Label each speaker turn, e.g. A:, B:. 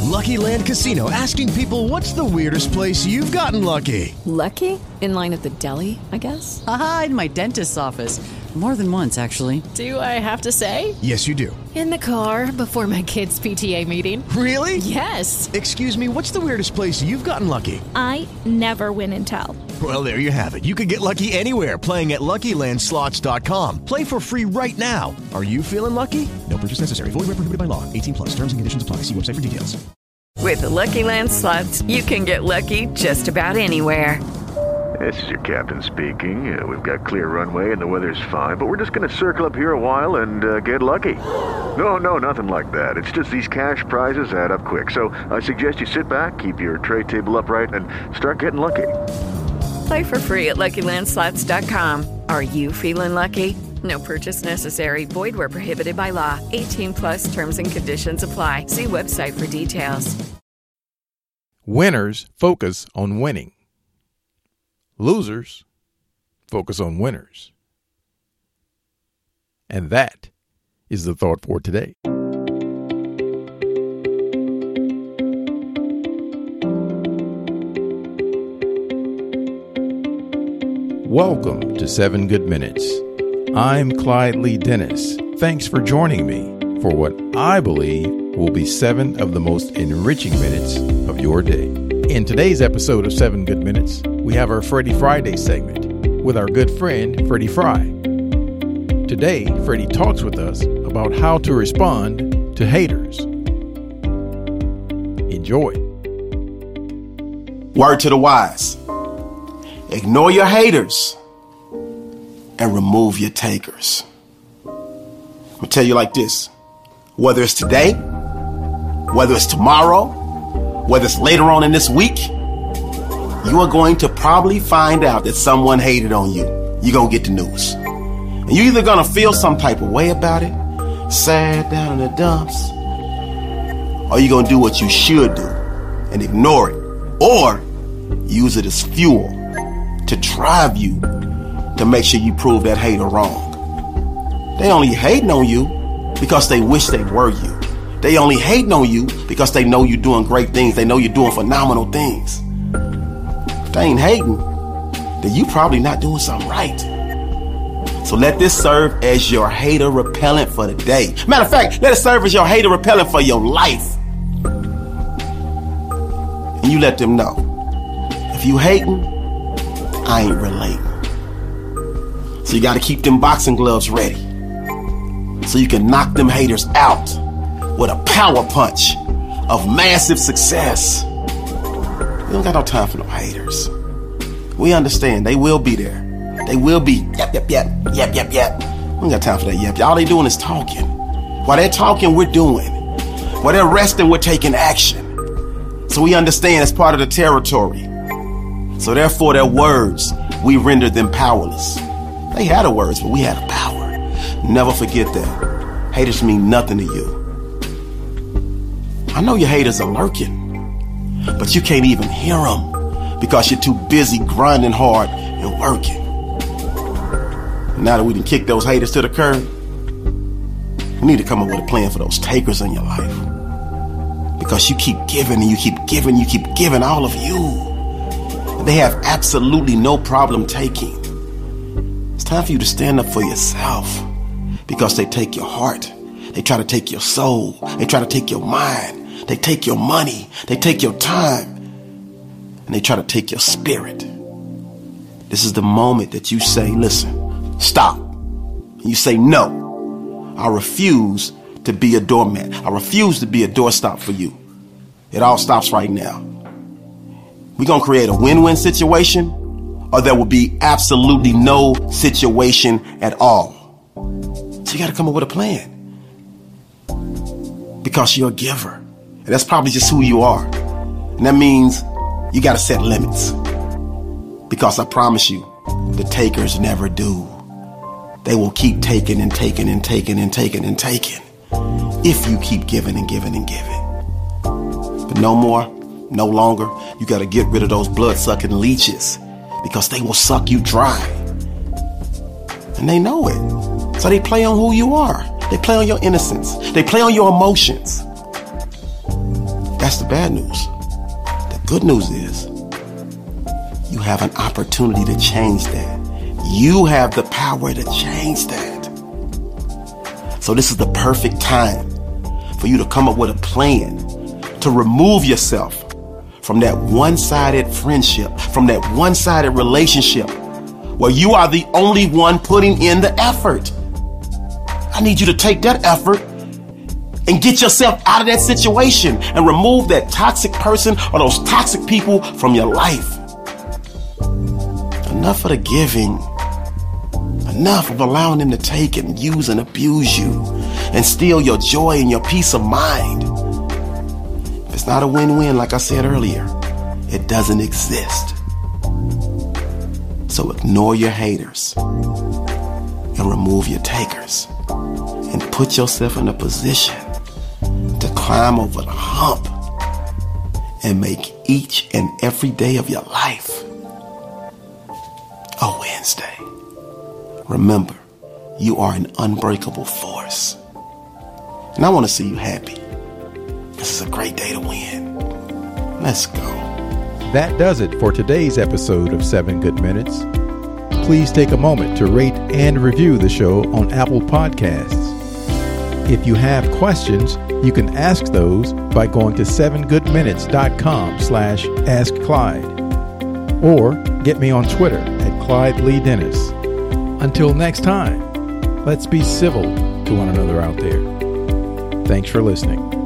A: Lucky Land Casino, asking people, what's the weirdest place you've gotten lucky?
B: Lucky? In line at the deli, I guess?
C: Aha, in my dentist's office. More than once, actually.
B: Do I have to say?
A: Yes, you do.
B: In the car before my kids' PTA meeting.
A: Really?
B: Yes.
A: Excuse me, what's the weirdest place you've gotten lucky?
D: I never win and tell.
A: Well, there you have it. You can get lucky anywhere, playing at LuckyLandSlots.com. Play for free right now. Are you feeling lucky? No purchase necessary. Void where prohibited by law. 18 plus. Terms and conditions apply. See website for details.
E: With the Lucky Land Slots, you can get lucky just about anywhere.
F: This is your captain speaking. We've got clear runway and the weather's fine, but we're just going to circle up here a while and get lucky. No, nothing like that. It's just these cash prizes add up quick. So I suggest you sit back, keep your tray table upright, and start getting lucky.
E: Play for free at LuckyLandSlots.com. Are you feeling lucky? No purchase necessary. Void where prohibited by law. 18 plus terms and conditions apply. See website for details.
G: Winners focus on winning. Losers focus on winners. And that is the thought for today. Welcome to 7 Good Minutes. I'm Clyde Lee Dennis. Thanks for joining me for what I believe will be 7 of the most enriching minutes of your day. In today's episode of 7 Good Minutes, we have our Freddie Friday segment with our good friend, Freddie Fry. Today, Freddie talks with us about how to respond to haters. Enjoy.
H: Word to the wise. Ignore your haters and remove your takers. I'm going to tell you like this. Whether it's today, whether it's tomorrow, whether it's later on in this week, you are going to probably find out that someone hated on you. You're going to get the news. And you're either going to feel some type of way about it, sad down in the dumps, or you're going to do what you should do and ignore it, or use it as fuel to drive you to make sure you prove that hater wrong. They only hating on you because they wish they were you. They only hating on you because they know you're doing great things. They know you're doing phenomenal things. If they ain't hating, then you probably not doing something right. So let this serve as your hater repellent for the day. Matter of fact, let it serve as your hater repellent for your life. And you let them know, if you hating, I ain't relating. So you got to keep them boxing gloves ready so you can knock them haters out with a power punch of massive success. We don't got no time for no haters. We understand they will be there. They will be yep. We don't got time for that yep. All they doing is talking. While they're talking, we're doing. While they're resting, we're taking action. So we understand it's part of the territory. So therefore, their words, we render them powerless. They had the words, but we had the power. Never forget that. Haters mean nothing to you. I know your haters are lurking, but you can't even hear them because you're too busy grinding hard and working. Now that we done kicked those haters to the curb, we need to come up with a plan for those takers in your life. Because you keep giving and you keep giving all of you. They have absolutely no problem taking. It's time for you to stand up for yourself because they take your heart. They try to take your soul. They try to take your mind. They take your money. They take your time. And they try to take your spirit. This is the moment that you say, listen, stop. And you say, no, I refuse to be a doormat. I refuse to be a doorstop for you. It all stops right now. We're going to create a win-win situation, or there will be absolutely no situation at all. So you got to come up with a plan. Because you're a giver. And that's probably just who you are. And that means you got to set limits. Because I promise you, the takers never do. They will keep taking and taking and taking and taking and taking. If you keep giving and giving and giving. But no more, no longer. You got to get rid of those blood-sucking leeches. Because they will suck you dry. And they know it. So they play on who you are. They play on your innocence. They play on your emotions. That's the bad news. The good news is you have an opportunity to change that. You have the power to change that. So this is the perfect time for you to come up with a plan to remove yourself from that one-sided friendship, from that one-sided relationship where you are the only one putting in the effort. I need you to take that effort and get yourself out of that situation and remove that toxic person or those toxic people from your life. Enough of the giving. Enough of allowing them to take and use and abuse you and steal your joy and your peace of mind. If it's not a win-win, like I said earlier, it doesn't exist. So ignore your haters and remove your takers and put yourself in a position to climb over the hump and make each and every day of your life a Wednesday. Remember, you are an unbreakable force. And I want to see you happy. This is a great day to win. Let's go.
G: That does it for today's episode of 7 Good Minutes. Please take a moment to rate and review the show on Apple Podcasts. If you have questions, you can ask those by going to 7goodminutes.com/askclyde or get me on Twitter at Clyde Lee Dennis. Until next time, let's be civil to one another out there. Thanks for listening.